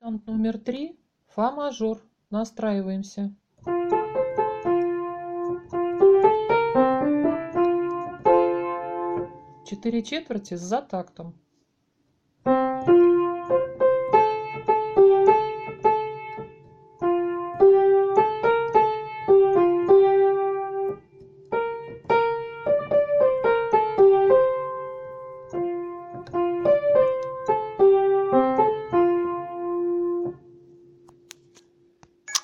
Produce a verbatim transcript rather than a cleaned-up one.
Вариант номер три. Фа мажор. Настраиваемся. Четыре четверти с затактом.